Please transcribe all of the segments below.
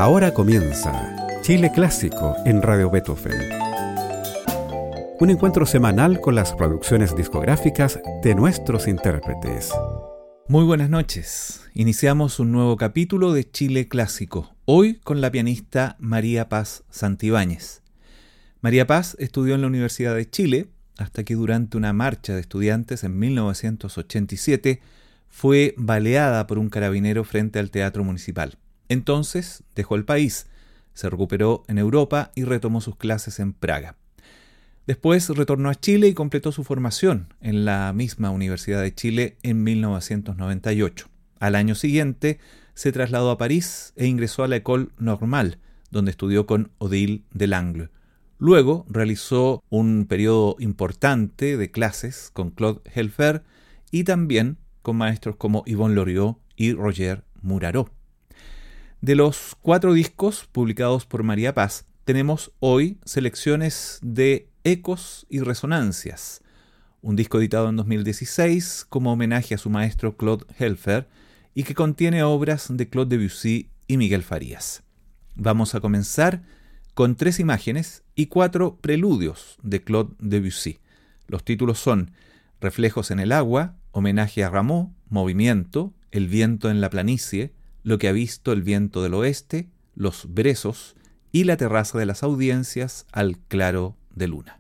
Ahora comienza Chile Clásico en Radio Beethoven. Un encuentro semanal con las producciones discográficas de nuestros intérpretes. Muy buenas noches. Iniciamos un nuevo capítulo de Chile Clásico, hoy con la pianista María Paz Santibáñez. María Paz estudió en la Universidad de Chile hasta que durante una marcha de estudiantes en 1987 fue baleada por un carabinero frente al Teatro Municipal. Entonces dejó el país, se recuperó en Europa y retomó sus clases en Praga. Después retornó a Chile y completó su formación en la misma Universidad de Chile en 1998. Al año siguiente se trasladó a París e ingresó a la École Normale, donde estudió con Odile Delangle. Luego realizó un periodo importante de clases con Claude Helfer y también con maestros como Yvon Loriot y Roger Muraro. De los 4 discos publicados por María Paz, tenemos hoy selecciones de Ecos y Resonancias, un disco editado en 2016 como homenaje a su maestro Claude Helfer y que contiene obras de Claude Debussy y Miguel Farías. Vamos a comenzar con 3 imágenes y 4 preludios de Claude Debussy. Los títulos son Reflejos en el agua, homenaje a Rameau, Movimiento, El viento en la planicie, Lo que ha visto el viento del oeste, Los brezos y La terraza de las audiencias al claro de luna.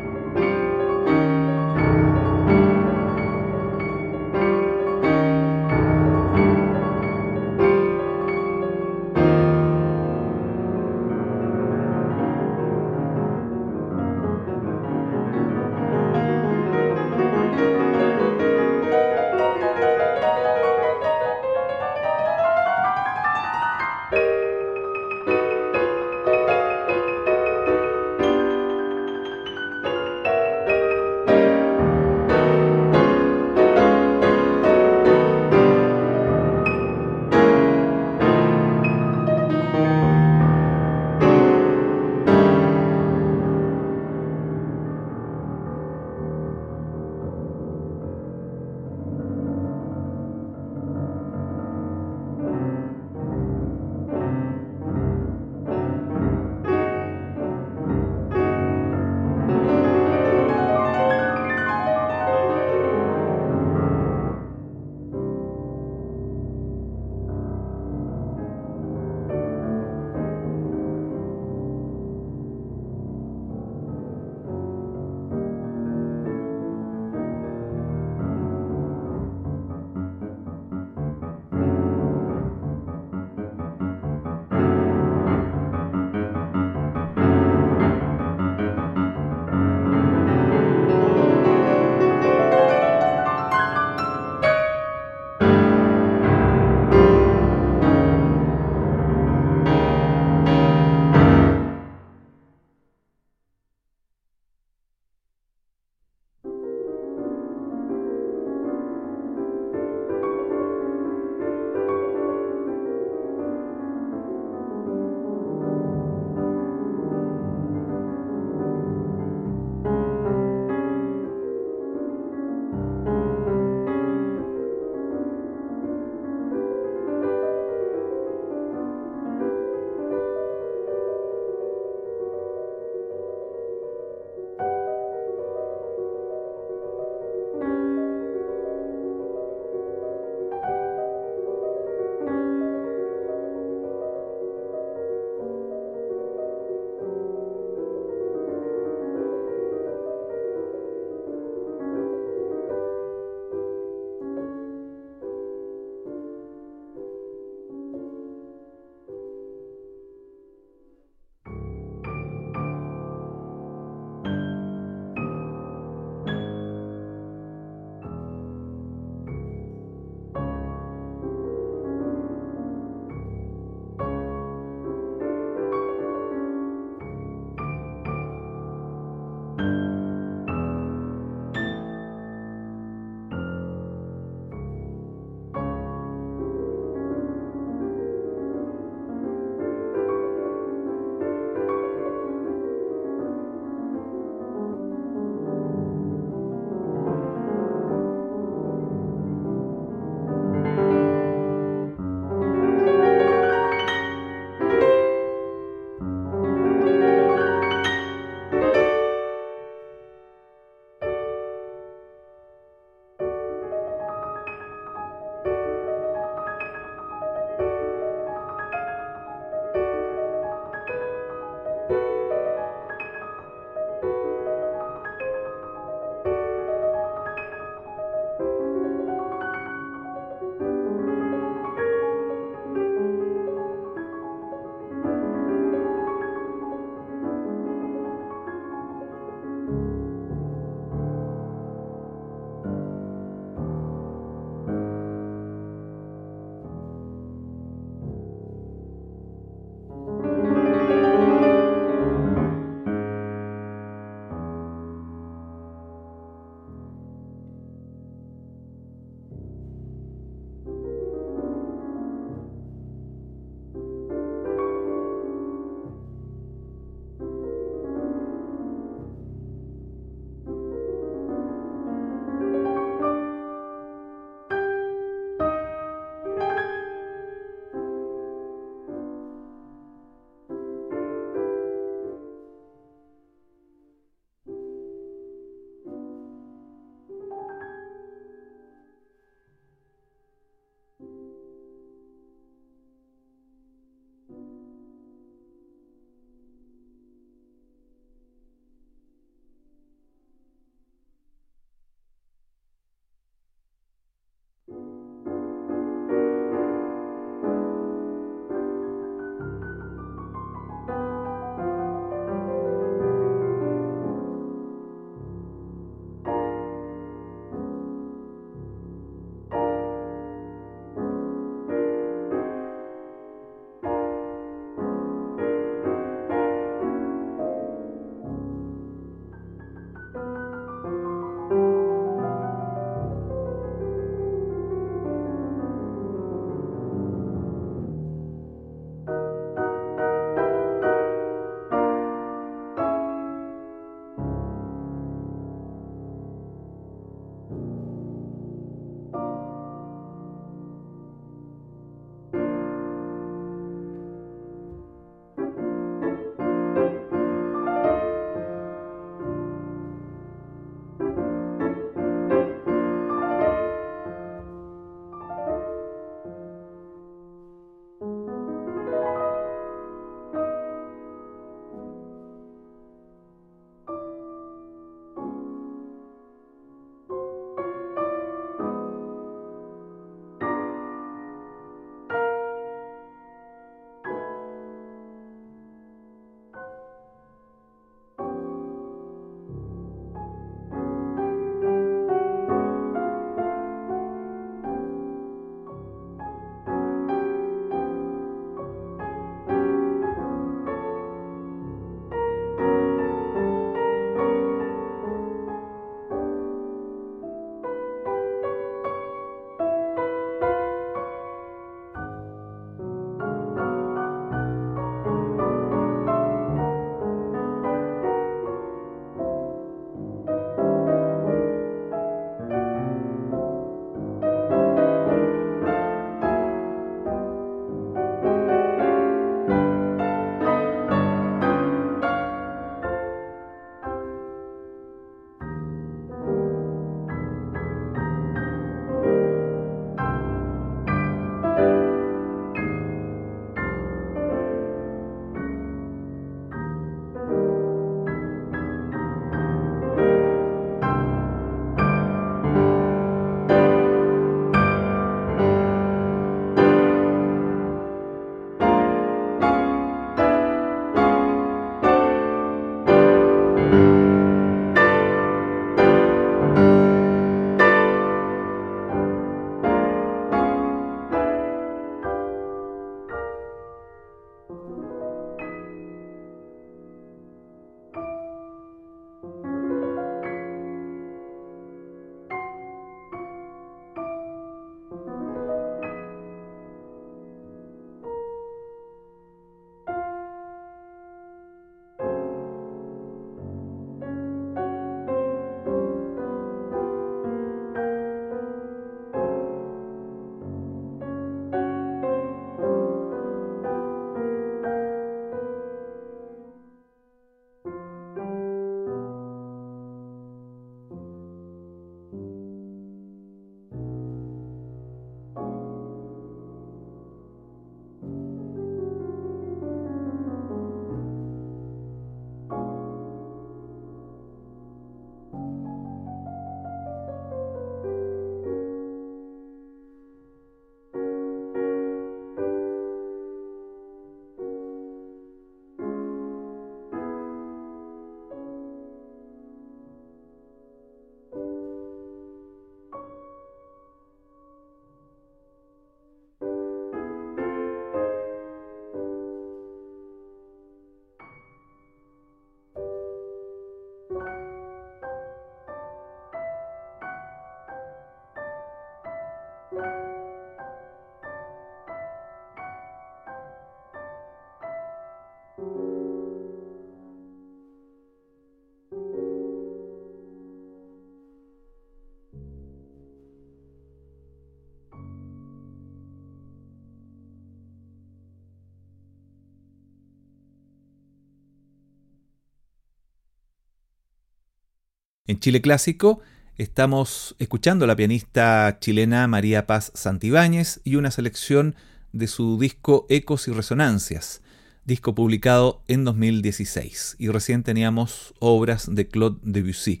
En Chile Clásico estamos escuchando a la pianista chilena María Paz Santibáñez y una selección de su disco Ecos y Resonancias, disco publicado en 2016. Y recién teníamos obras de Claude Debussy.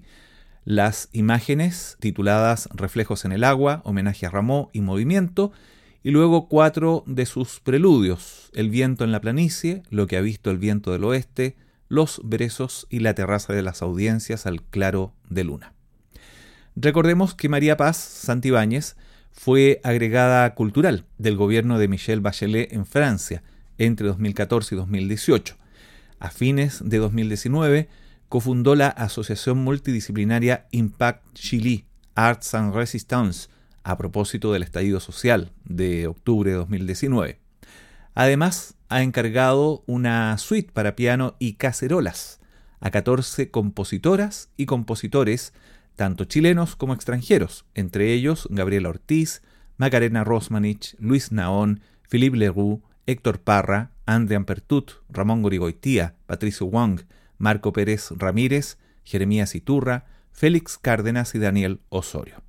Las imágenes tituladas Reflejos en el agua, homenaje a Rameau y Movimiento, y luego 4 de sus preludios, El viento en la planicie, Lo que ha visto el viento del oeste, Los brezos y La terraza de las audiencias al claro de luna. Recordemos que María Paz Santibáñez fue agregada cultural del gobierno de Michelle Bachelet en Francia entre 2014 y 2018. A fines de 2019 cofundó la asociación multidisciplinaria Impact Chile Arts and Resistance a propósito del estallido social de octubre de 2019. Además, ha encargado una suite para piano y cacerolas a 14 compositoras y compositores, tanto chilenos como extranjeros, entre ellos Gabriela Ortiz, Macarena Rosmanich, Luis Naón, Philippe Leroux, Héctor Parra, Andrian Pertut, Ramón Gorigoitía, Patricio Wong, Marco Pérez Ramírez, Jeremías Iturra, Félix Cárdenas y Daniel Osorio.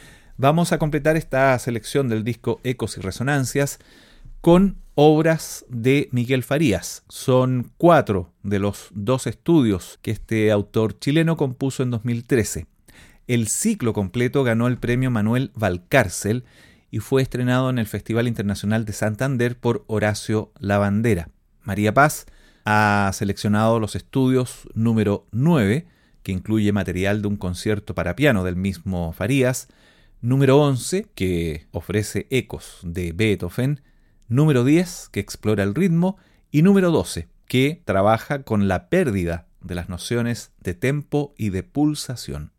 Vamos a completar esta selección del disco Ecos y Resonancias con obras de Miguel Farías. Son 4 de los 2 estudios que este autor chileno compuso en 2013. El ciclo completo ganó el premio Manuel Valcárcel y fue estrenado en el Festival Internacional de Santander por Horacio Lavandera. María Paz ha seleccionado los estudios número 9, que incluye material de un concierto para piano del mismo Farías, número 11, que ofrece ecos de Beethoven, número 10, que explora el ritmo, y número 12, que trabaja con la pérdida de las nociones de tempo y de pulsación.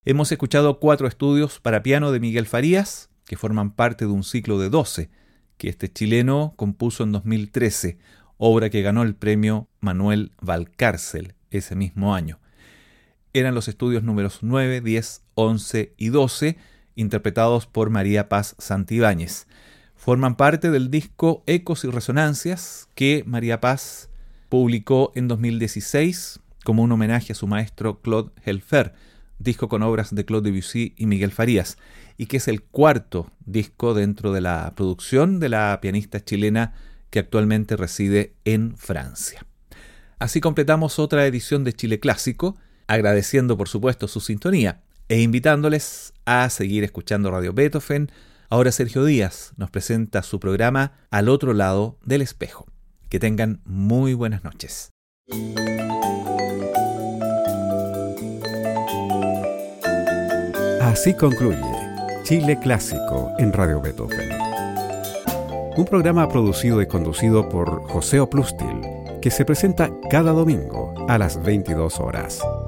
Hemos escuchado 4 estudios para piano de Miguel Farías, que forman parte de un ciclo de 12, que este chileno compuso en 2013, obra que ganó el premio Manuel Valcárcel ese mismo año. Eran los estudios números 9, 10, 11 y 12, interpretados por María Paz Santibáñez. Forman parte del disco Ecos y Resonancias, que María Paz publicó en 2016 como un homenaje a su maestro Claude Helfer, disco con obras de Claude Debussy y Miguel Farías, y que es el 4º disco dentro de la producción de la pianista chilena que actualmente reside en Francia. Así completamos otra edición de Chile Clásico, agradeciendo por supuesto su sintonía e invitándoles a seguir escuchando Radio Beethoven. Ahora Sergio Díaz nos presenta su programa Al otro lado del espejo. Que tengan muy buenas noches. Así concluye Chile Clásico en Radio Beethoven. Un programa producido y conducido por José Oplustil, que se presenta cada domingo a las 22 horas.